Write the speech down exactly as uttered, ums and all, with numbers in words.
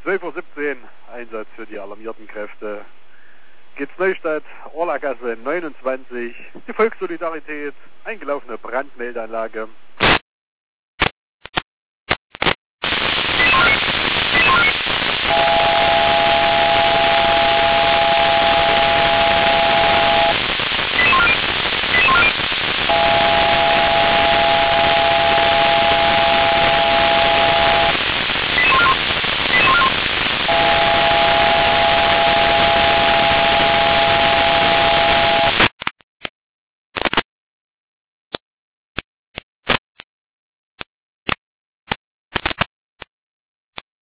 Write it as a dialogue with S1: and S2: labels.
S1: zwölf Uhr siebzehn, Einsatz für die alarmierten Kräfte. Geht's Neustadt, Orlagasse neunundzwanzig, die Volkssolidarität, eingelaufene Brandmeldeanlage.